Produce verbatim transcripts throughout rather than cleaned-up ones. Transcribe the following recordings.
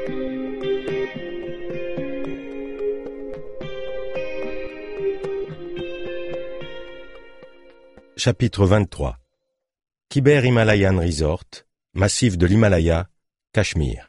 Chapitre vingt-trois. Kiber Himalayan Resort, massif de l'Himalaya, Cachemire.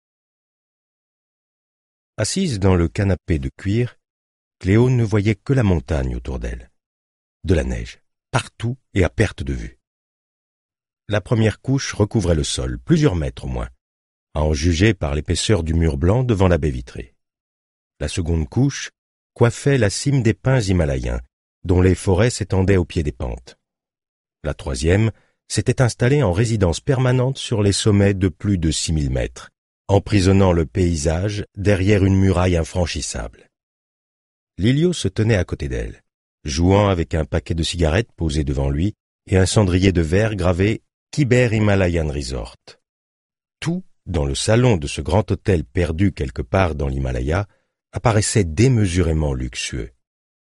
Assise dans le canapé de cuir, Cléo ne voyait que la montagne autour d'elle. De la neige, partout et à perte de vue. La première couche recouvrait le sol, plusieurs mètres au moins, à en juger par l'épaisseur du mur blanc devant la baie vitrée. La seconde couche coiffait la cime des pins himalayens, dont les forêts s'étendaient au pied des pentes. La troisième s'était installée en résidence permanente sur les sommets de plus de six mille mètres, emprisonnant le paysage derrière une muraille infranchissable. Lilio se tenait à côté d'elle, jouant avec un paquet de cigarettes posé devant lui et un cendrier de verre gravé « Kiber Himalayan Resort ». Tout, dans le salon de ce grand hôtel perdu quelque part dans l'Himalaya, apparaissait démesurément luxueux.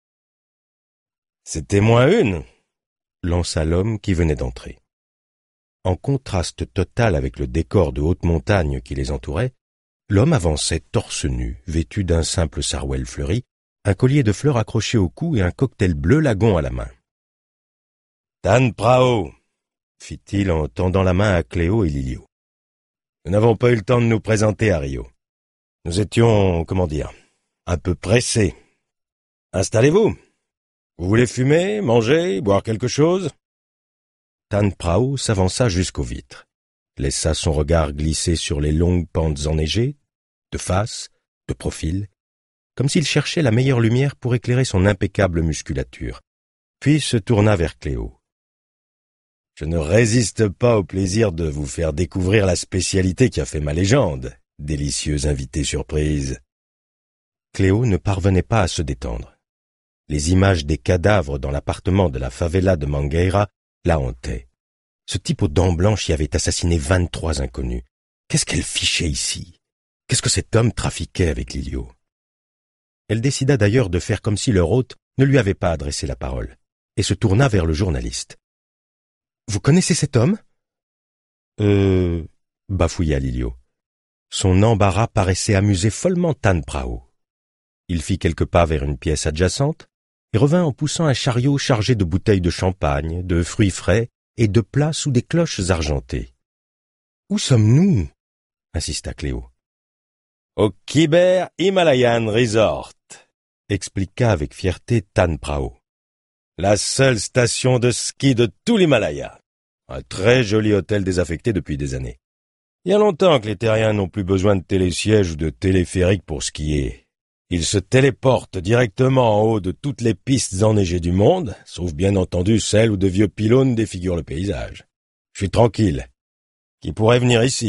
« C'était moins une !» lança l'homme qui venait d'entrer. En contraste total avec le décor de haute montagne qui les entourait, l'homme avançait torse nu, vêtu d'un simple sarouel fleuri, un collier de fleurs accroché au cou et un cocktail bleu lagon à la main. « Tan Prao !» fit-il en tendant la main à Cléo et Lilio. « Nous n'avons pas eu le temps de nous présenter à Rio. Nous étions, comment dire, un peu pressés. Installez-vous. Vous voulez fumer, manger, boire quelque chose ?» Tan Prao s'avança jusqu'aux vitres, laissa son regard glisser sur les longues pentes enneigées, de face, de profil, comme s'il cherchait la meilleure lumière pour éclairer son impeccable musculature, puis se tourna vers Cléo. « Je ne résiste pas au plaisir de vous faire découvrir la spécialité qui a fait ma légende, délicieuse invitée surprise. » Cléo ne parvenait pas à se détendre. Les images des cadavres dans l'appartement de la favela de Mangueira la hantaient. Ce type aux dents blanches y avait assassiné vingt-trois inconnus. Qu'est-ce qu'elle fichait ici? Qu'est-ce que cet homme trafiquait avec Lilio? Elle décida d'ailleurs de faire comme si leur hôte ne lui avait pas adressé la parole, et se tourna vers le journaliste. « Vous connaissez cet homme ?»« Euh... » bafouilla Lilio. Son embarras paraissait amuser follement Tan Prao. Il fit quelques pas vers une pièce adjacente, et revint en poussant un chariot chargé de bouteilles de champagne, de fruits frais et de plats sous des cloches argentées. « Où sommes-nous » insista Cléo. « Au Kiber Himalayan Resort » expliqua avec fierté Tan Prao. « La seule station de ski de tout l'Himalaya. Un très joli hôtel désaffecté depuis des années. Il y a longtemps que les terriens n'ont plus besoin de télésièges ou de téléphériques pour skier. Ils se téléportent directement en haut de toutes les pistes enneigées du monde, sauf bien entendu celles où de vieux pylônes défigurent le paysage. Je suis tranquille. Qui pourrait venir ici ?»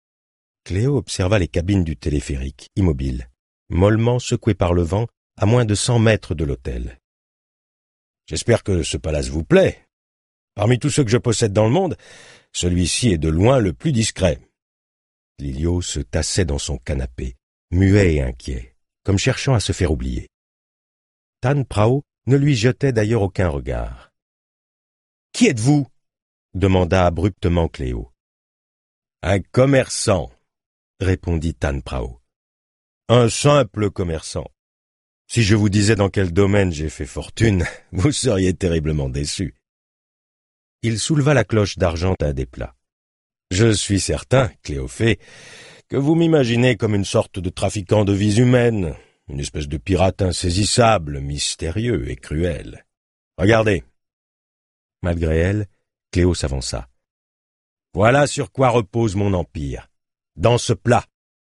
Cléo observa les cabines du téléphérique, immobiles, mollement secouées par le vent, à moins de cent mètres de l'hôtel. « J'espère que ce palace vous plaît. Parmi tous ceux que je possède dans le monde, celui-ci est de loin le plus discret. » Lilio se tassait dans son canapé, muet et inquiet, comme cherchant à se faire oublier. Tan Prao ne lui jetait d'ailleurs aucun regard. « Qui êtes-vous » demanda abruptement Cléo. « Un commerçant » répondit Tan Prao. « Un simple commerçant. Si je vous disais dans quel domaine j'ai fait fortune, vous seriez terriblement déçus. » Il souleva la cloche d'argent à des plats. « Je suis certain, Cléophée, que vous m'imaginez comme une sorte de trafiquant de vies humaines, une espèce de pirate insaisissable, mystérieux et cruel. Regardez. » Malgré elle, Cléo s'avança. « Voilà sur quoi repose mon empire, dans ce plat. »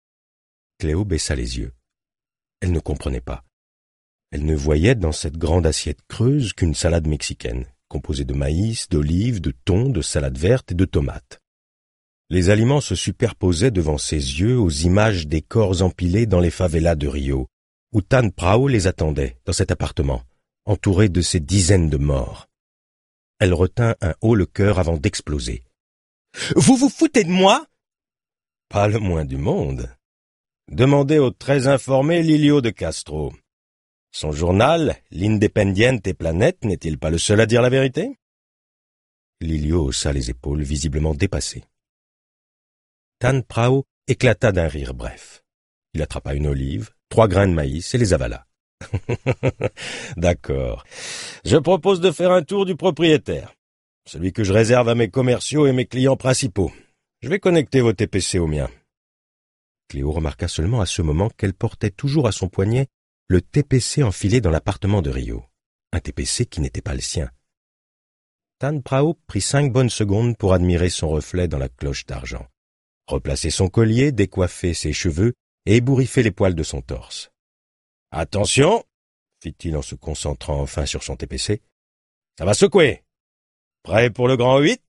Cléo baissa les yeux. Elle ne comprenait pas. Elle ne voyait dans cette grande assiette creuse qu'une salade mexicaine, composée de maïs, d'olives, de thon, de salade verte et de tomates. Les aliments se superposaient devant ses yeux aux images des corps empilés dans les favelas de Rio, où Tan Prao les attendait, dans cet appartement, entouré de ces dizaines de morts. Elle retint un haut-le-cœur avant d'exploser. « Vous vous foutez de moi ?» « Pas le moins du monde. Demandez au très informé Lilio de Castro. Son journal, l'Independiente Planète, n'est-il pas le seul à dire la vérité ?» Lilio haussa les épaules, visiblement dépassé. Tan Prao éclata d'un rire bref. Il attrapa une olive, trois grains de maïs et les avala. « D'accord. Je propose de faire un tour du propriétaire, celui que je réserve à mes commerciaux et mes clients principaux. Je vais connecter vos T P C au mien. » Cléo remarqua seulement à ce moment qu'elle portait toujours à son poignet le T P C enfilé dans l'appartement de Rio, un T P C qui n'était pas le sien. Tan Prao prit cinq bonnes secondes pour admirer son reflet dans la cloche d'argent, replacer son collier, décoiffer ses cheveux et ébouriffer les poils de son torse. « Attention !» fit-il en se concentrant enfin sur son T P C. « Ça va secouer. Prêt pour le grand huit ?»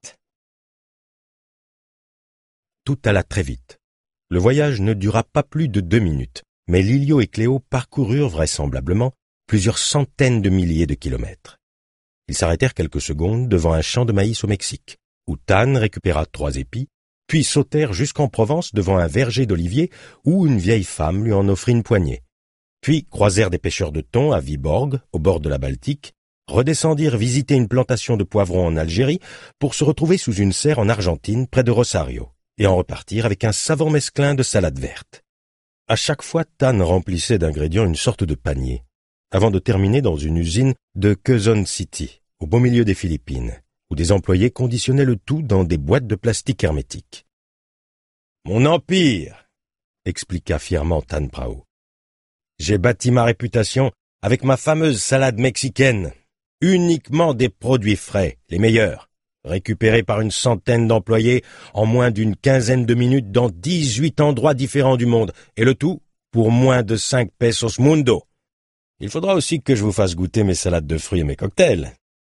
Tout alla très vite. Le voyage ne dura pas plus de deux minutes, mais Lilio et Cléo parcoururent vraisemblablement plusieurs centaines de milliers de kilomètres. Ils s'arrêtèrent quelques secondes devant un champ de maïs au Mexique, où Tan récupéra trois épis, puis sautèrent jusqu'en Provence devant un verger d'oliviers où une vieille femme lui en offrit une poignée. Puis croisèrent des pêcheurs de thon à Viborg, au bord de la Baltique, redescendirent visiter une plantation de poivrons en Algérie pour se retrouver sous une serre en Argentine près de Rosario, et en repartir avec un savant mesclin de salade verte. À chaque fois, Tan remplissait d'ingrédients une sorte de panier, avant de terminer dans une usine de Quezon City, au beau milieu des Philippines, où des employés conditionnaient le tout dans des boîtes de plastique hermétiques. « Mon empire !» expliqua fièrement Tan Prao. « J'ai bâti ma réputation avec ma fameuse salade mexicaine, uniquement des produits frais, les meilleurs, récupérés par une centaine d'employés en moins d'une quinzaine de minutes dans dix-huit endroits différents du monde, et le tout pour moins de cinq pesos mundo. Il faudra aussi que je vous fasse goûter mes salades de fruits et mes cocktails. »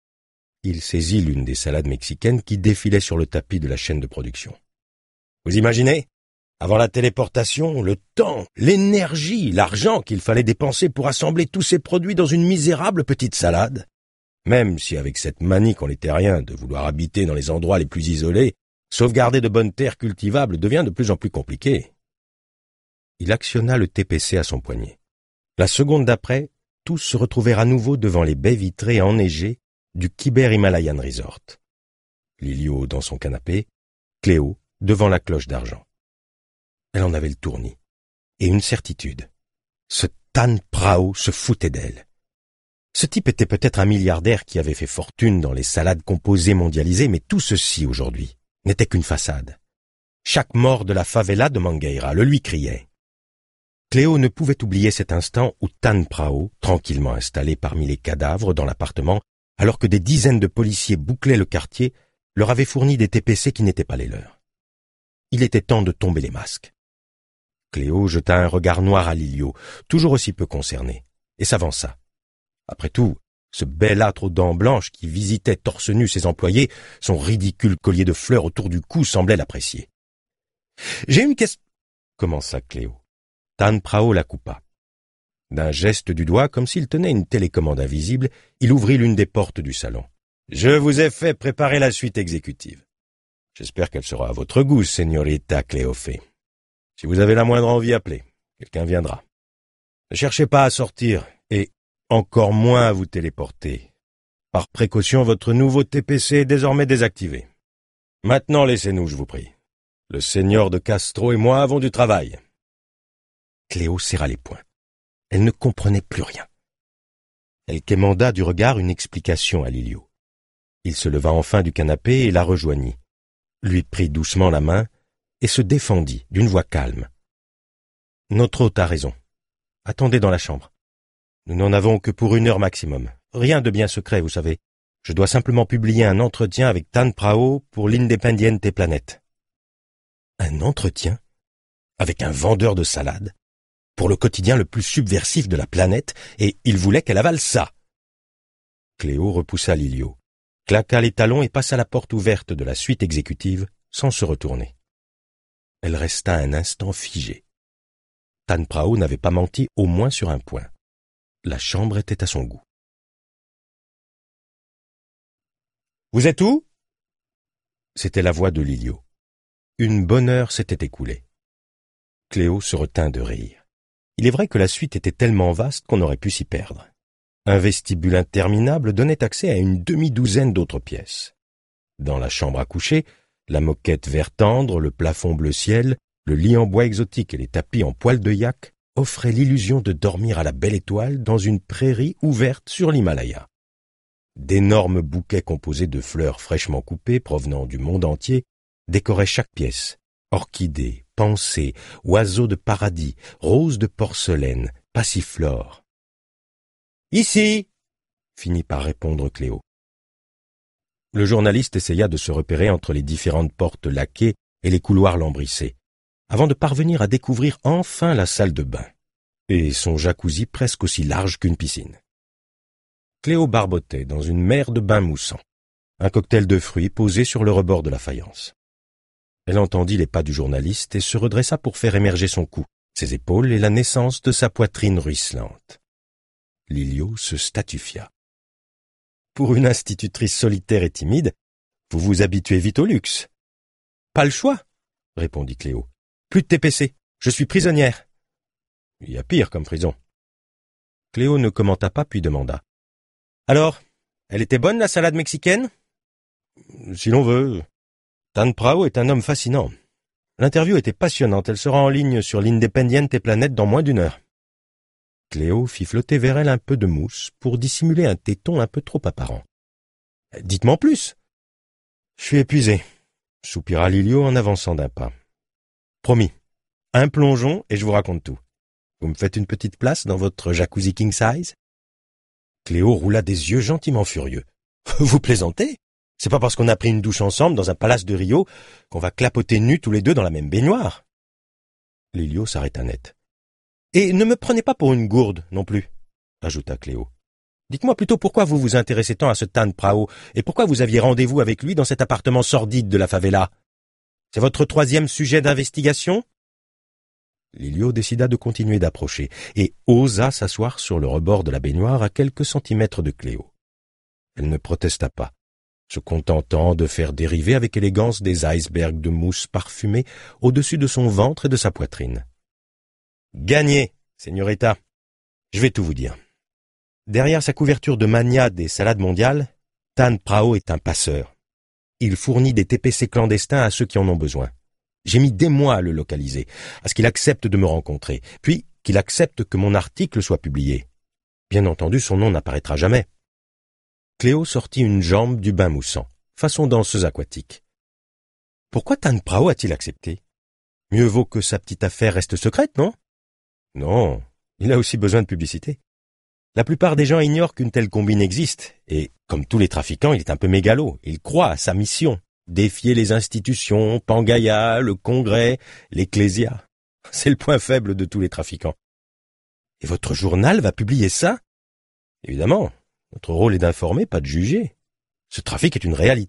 Il saisit l'une des salades mexicaines qui défilaient sur le tapis de la chaîne de production. Vous imaginez ? Avant la téléportation, le temps, l'énergie, l'argent qu'il fallait dépenser pour assembler tous ces produits dans une misérable petite salade. Même si avec cette manie qu'en les terriens de vouloir habiter dans les endroits les plus isolés, sauvegarder de bonnes terres cultivables devient de plus en plus compliqué. Il actionna le T P C à son poignet. La seconde d'après, tous se retrouvèrent à nouveau devant les baies vitrées enneigées du Kiber Himalayan Resort. Lilio dans son canapé, Cléo devant la cloche d'argent. Elle en avait le tournis, et une certitude. Ce Tan Prao se foutait d'elle. Ce type était peut-être un milliardaire qui avait fait fortune dans les salades composées mondialisées, mais tout ceci, aujourd'hui, n'était qu'une façade. Chaque mort de la favela de Mangueira le lui criait. Cléo ne pouvait oublier cet instant où Tan Prao, tranquillement installé parmi les cadavres dans l'appartement, alors que des dizaines de policiers bouclaient le quartier, leur avait fourni des T P C qui n'étaient pas les leurs. Il était temps de tomber les masques. Cléo jeta un regard noir à Lilio, toujours aussi peu concerné, et s'avança. Après tout, ce bel âtre aux dents blanches qui visitait torse nu ses employés, son ridicule collier de fleurs autour du cou semblait l'apprécier. « J'ai une question... » commença Cléo. Tan Prao la coupa. D'un geste du doigt, comme s'il tenait une télécommande invisible, il ouvrit l'une des portes du salon. « Je vous ai fait préparer la suite exécutive. J'espère qu'elle sera à votre goût, señorita Cléophée. Si vous avez la moindre envie, appelez. Quelqu'un viendra. Ne cherchez pas à sortir, et encore moins à vous téléporter. Par précaution, votre nouveau T P C est désormais désactivé. Maintenant, laissez-nous, je vous prie. Le seigneur de Castro et moi avons du travail. » Cléo serra les poings. Elle ne comprenait plus rien. Elle quémanda du regard une explication à Lilio. Il se leva enfin du canapé et la rejoignit, lui prit doucement la main et se défendit d'une voix calme. « Notre hôte a raison. Attendez dans la chambre. Nous n'en avons que pour une heure maximum. Rien de bien secret, vous savez. Je dois simplement publier un entretien avec Tan Prao pour l'Independiente Planet. » Un entretien ? Avec un vendeur de salade ? Pour le quotidien le plus subversif de la planète, et il voulait qu'elle avale ça. Cléo repoussa Lilio, claqua les talons et passa la porte ouverte de la suite exécutive sans se retourner. Elle resta un instant figée. Tan Prao n'avait pas menti au moins sur un point. La chambre était à son goût. « Vous êtes où ?» C'était la voix de Lilio. Une bonne heure s'était écoulée. Cléo se retint de rire. Il est vrai que la suite était tellement vaste qu'on aurait pu s'y perdre. Un vestibule interminable donnait accès à une demi-douzaine d'autres pièces. Dans la chambre à coucher, la moquette vert tendre, le plafond bleu ciel, Le lit en bois exotique et les tapis en poil de yak offraient l'illusion de dormir à la belle étoile dans une prairie ouverte sur l'Himalaya. D'énormes bouquets composés de fleurs fraîchement coupées provenant du monde entier décoraient chaque pièce. Orchidées, pensées, oiseaux de paradis, roses de porcelaine, passiflores. « Ici !» finit par répondre Cléo. Le journaliste essaya de se repérer entre les différentes portes laquées et les couloirs lambrissés, avant de parvenir à découvrir enfin la salle de bain, et son jacuzzi presque aussi large qu'une piscine. Cléo barbotait dans une mer de bain moussant, un cocktail de fruits posé sur le rebord de la faïence. Elle entendit les pas du journaliste et se redressa pour faire émerger son cou, ses épaules et la naissance de sa poitrine ruisselante. Liliot se statufia. « Pour une institutrice solitaire et timide, vous vous habituez vite au luxe. »« Pas le choix, » répondit Cléo. « Plus de T P C, je suis prisonnière. »« Il y a pire comme prison. » Cléo ne commenta pas puis demanda. « Alors, elle était bonne la salade mexicaine ?»« Si l'on veut. Tan Prao est un homme fascinant. L'interview était passionnante, elle sera en ligne sur l'Independiente Planet dans moins d'une heure. » Cléo fit flotter vers elle un peu de mousse pour dissimuler un téton un peu trop apparent. « Dites-moi plus. »« Je suis épuisé, » soupira Liliot en avançant d'un pas. « Promis, un plongeon et je vous raconte tout. Vous me faites une petite place dans votre jacuzzi king size ?» Cléo roula des yeux gentiment furieux. « Vous plaisantez ? C'est pas parce qu'on a pris une douche ensemble dans un palace de Rio qu'on va clapoter nus tous les deux dans la même baignoire. » Liliot s'arrêta net. « Et ne me prenez pas pour une gourde non plus, » ajouta Cléo. « Dites-moi plutôt pourquoi vous vous intéressez tant à ce Tan Prao et pourquoi vous aviez rendez-vous avec lui dans cet appartement sordide de la favela. C'est votre troisième sujet d'investigation ?» Liliot décida de continuer d'approcher et osa s'asseoir sur le rebord de la baignoire à quelques centimètres de Cléo. Elle ne protesta pas, se contentant de faire dériver avec élégance des icebergs de mousse parfumée au-dessus de son ventre et de sa poitrine. « Gagné, señorita. Je vais tout vous dire. Derrière sa couverture de mania des salades mondiales, Tan Prao est un passeur. Il fournit des T P C clandestins à ceux qui en ont besoin. J'ai mis des mois à le localiser, à ce qu'il accepte de me rencontrer, puis qu'il accepte que mon article soit publié. Bien entendu, son nom n'apparaîtra jamais. » Cléo sortit une jambe du bain moussant, façon danseuse aquatique. « Pourquoi Tan Prao a-t-il accepté? Mieux vaut que sa petite affaire reste secrète, non? » « Non, il a aussi besoin de publicité. La plupart des gens ignorent qu'une telle combine existe, et, comme tous les trafiquants, il est un peu mégalo. Il croit à sa mission, défier les institutions, Pangaea, le Congrès, l'Ecclésia. C'est le point faible de tous les trafiquants. Et votre journal va publier ça? Évidemment, notre rôle est d'informer, pas de juger. Ce trafic est une réalité. »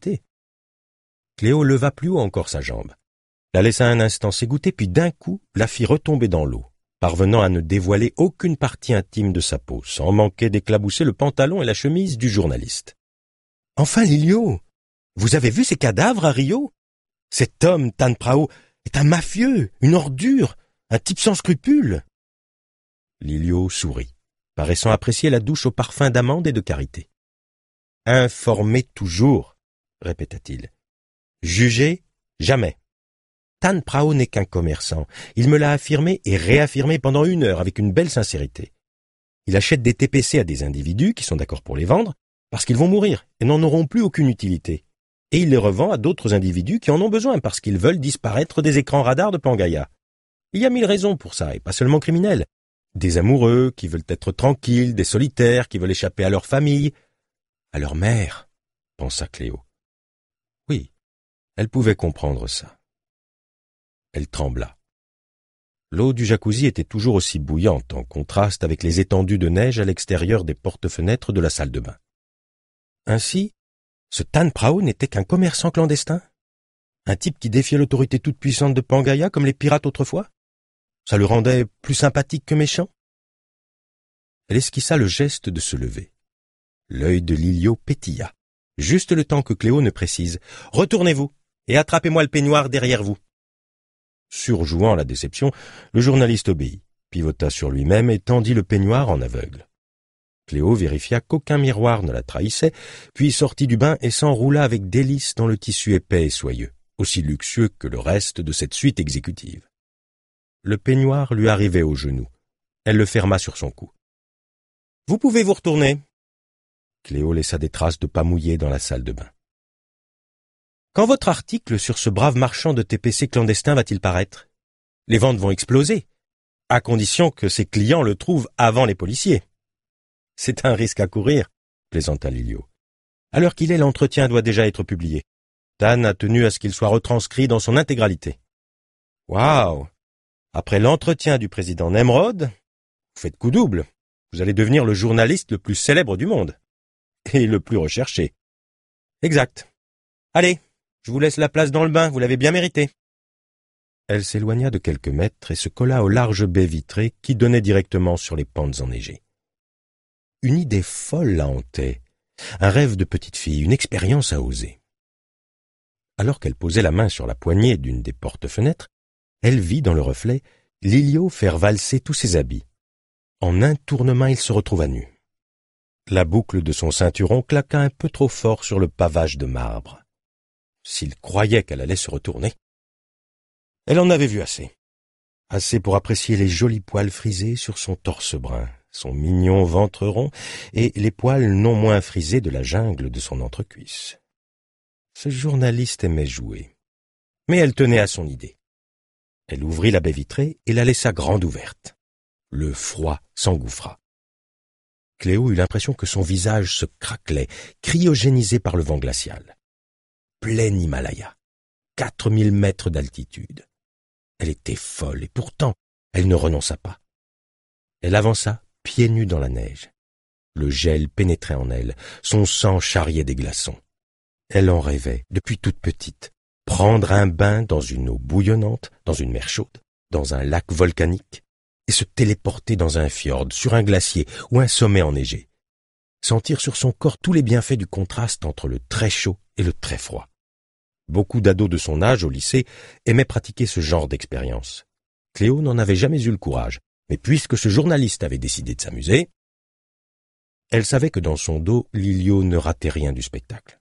Cléo leva plus haut encore sa jambe, la laissa un instant s'égoutter, puis d'un coup la fit retomber dans l'eau, parvenant à ne dévoiler aucune partie intime de sa peau, sans manquer d'éclabousser le pantalon et la chemise du journaliste. « Enfin, Liliot, vous avez vu ces cadavres à Rio? Cet homme, Tan Prao, est un mafieux, une ordure, un type sans scrupules. » Liliot sourit, paraissant apprécier la douche au parfum d'amande et de karité. « Informer toujours, » répéta-t-il. « Juger, jamais. Tan Prao n'est qu'un commerçant. Il me l'a affirmé et réaffirmé pendant une heure avec une belle sincérité. Il achète des T P C à des individus qui sont d'accord pour les vendre parce qu'ils vont mourir et n'en auront plus aucune utilité. Et il les revend à d'autres individus qui en ont besoin parce qu'ils veulent disparaître des écrans radars de Pangaea. Il y a mille raisons pour ça, et pas seulement criminelles. Des amoureux qui veulent être tranquilles, des solitaires qui veulent échapper à leur famille, à leur mère, pensa Cléo. Oui, elle pouvait comprendre ça. Elle trembla. L'eau du jacuzzi était toujours aussi bouillante, en contraste avec les étendues de neige à l'extérieur des porte-fenêtres de la salle de bain. Ainsi, ce Tan Prao n'était qu'un commerçant clandestin? Un type qui défiait l'autorité toute-puissante de Pangaea comme les pirates autrefois? Ça le rendait plus sympathique que méchant? Elle esquissa le geste de se lever. L'œil de Liliot pétilla, juste le temps que Cléo ne précise « Retournez-vous et attrapez-moi le peignoir derrière vous ». Surjouant la déception, le journaliste obéit, pivota sur lui-même et tendit le peignoir en aveugle. Cléo vérifia qu'aucun miroir ne la trahissait, puis sortit du bain et s'enroula avec délice dans le tissu épais et soyeux, aussi luxueux que le reste de cette suite exécutive. le peignoir lui arrivait aux genoux. Elle le ferma sur son cou. « Vous pouvez vous retourner. » Cléo laissa des traces de pas mouillées dans la salle de bain. « Quand votre article sur ce brave marchand de T P C clandestin va-t-il paraître? Les ventes vont exploser, à condition que ses clients le trouvent avant les policiers. »« C'est un risque à courir, » plaisanta Lilio. « À l'heure qu'il est, l'entretien doit déjà être publié. Dan a tenu à ce qu'il soit retranscrit dans son intégralité. »« Waouh! Après l'entretien du président Nemrod, vous faites coup double. Vous allez devenir le journaliste le plus célèbre du monde. Et le plus recherché. »« Exact. Allez, je vous laisse la place dans le bain, vous l'avez bien mérité. » Elle s'éloigna de quelques mètres et se colla aux larges baies vitrées qui donnaient directement sur les pentes enneigées. Une idée folle la hantait, un rêve de petite fille, une expérience à oser. Alors qu'elle posait la main sur la poignée d'une des porte-fenêtres, elle vit dans le reflet Lilio faire valser tous ses habits. En un tournement, il se retrouva nu. La boucle de son ceinturon claqua un peu trop fort sur le pavage de marbre. S'il croyait qu'elle allait se retourner, elle en avait vu assez. Assez pour apprécier les jolis poils frisés sur son torse brun, son mignon ventre rond et les poils non moins frisés de la jungle de son entrecuisse. Ce journaliste aimait jouer, mais elle tenait à son idée. Elle ouvrit la baie vitrée et la laissa grande ouverte. Le froid s'engouffra. Cléo eut l'impression que son visage se craquelait, cryogénisé par le vent glacial. Plein Himalaya, quatre mille mètres d'altitude. Elle était folle et pourtant, elle ne renonça pas. Elle avança, pieds nus dans la neige. Le gel pénétrait en elle, son sang charriait des glaçons. Elle en rêvait, depuis toute petite, prendre un bain dans une eau bouillonnante, dans une mer chaude, dans un lac volcanique, et se téléporter dans un fjord, sur un glacier ou un sommet enneigé. Sentir sur son corps tous les bienfaits du contraste entre le très chaud et le très froid. Beaucoup d'ados de son âge au lycée aimaient pratiquer ce genre d'expérience. Cléo n'en avait jamais eu le courage, mais puisque ce journaliste avait décidé de s'amuser, elle savait que dans son dos, Lilio ne ratait rien du spectacle.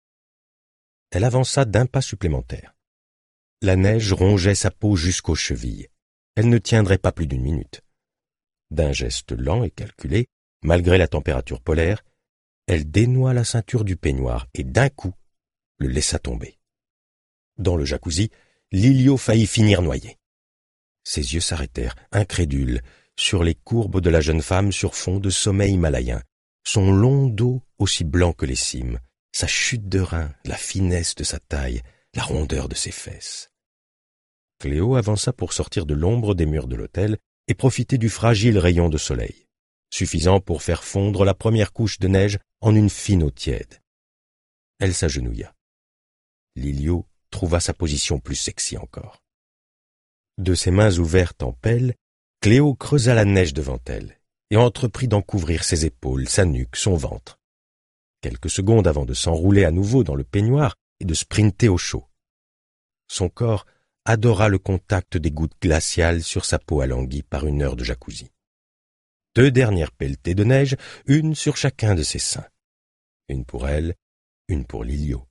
Elle avança d'un pas supplémentaire. La neige rongeait sa peau jusqu'aux chevilles. Elle ne tiendrait pas plus d'une minute. D'un geste lent et calculé, malgré la température polaire, elle dénoua la ceinture du peignoir et d'un coup, le laissa tomber. Dans le jacuzzi, Lilio faillit finir noyé. Ses yeux s'arrêtèrent, incrédules, sur les courbes de la jeune femme sur fond de sommeil himalayen, son long dos aussi blanc que les cimes, sa chute de rein, la finesse de sa taille, la rondeur de ses fesses. Cléo avança pour sortir de l'ombre des murs de l'hôtel et profiter du fragile rayon de soleil, suffisant pour faire fondre la première couche de neige en une fine eau tiède. Elle s'agenouilla. Lilio trouva sa position plus sexy encore. De ses mains ouvertes en pelle, Cléo creusa la neige devant elle et entreprit d'en couvrir ses épaules, sa nuque, son ventre. Quelques secondes avant de s'enrouler à nouveau dans le peignoir et de sprinter au chaud. Son corps adora le contact des gouttes glaciales sur sa peau alanguie par une heure de jacuzzi. Deux dernières pelletées de neige, une sur chacun de ses seins. Une pour elle, une pour Lilio.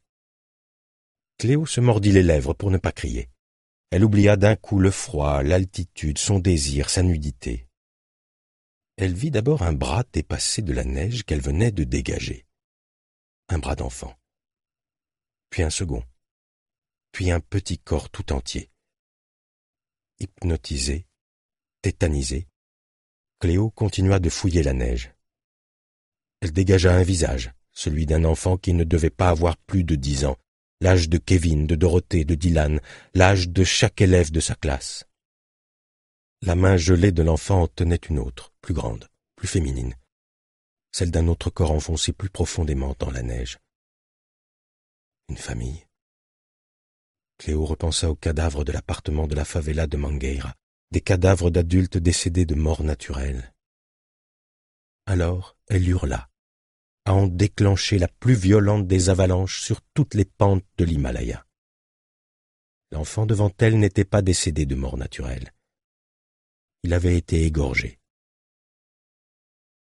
Cléo se mordit les lèvres pour ne pas crier. Elle oublia d'un coup le froid, l'altitude, son désir, sa nudité. Elle vit d'abord un bras dépasser de la neige qu'elle venait de dégager. Un bras d'enfant. Puis un second. Puis un petit corps tout entier. Hypnotisée, tétanisée, Cléo continua de fouiller la neige. Elle dégagea un visage, celui d'un enfant qui ne devait pas avoir plus de dix ans, l'âge de Kevin, de Dorothée, de Dylan, l'âge de chaque élève de sa classe. La main gelée de l'enfant en tenait une autre, plus grande, plus féminine, celle d'un autre corps enfoncé plus profondément dans la neige. Une famille. Cléo repensa aux cadavres de l'appartement de la favela de Mangueira, des cadavres d'adultes décédés de mort naturelle. Alors elle hurla, à en déclencher la plus violente des avalanches sur toutes les pentes de l'Himalaya. L'enfant devant elle n'était pas décédé de mort naturelle. Il avait été égorgé.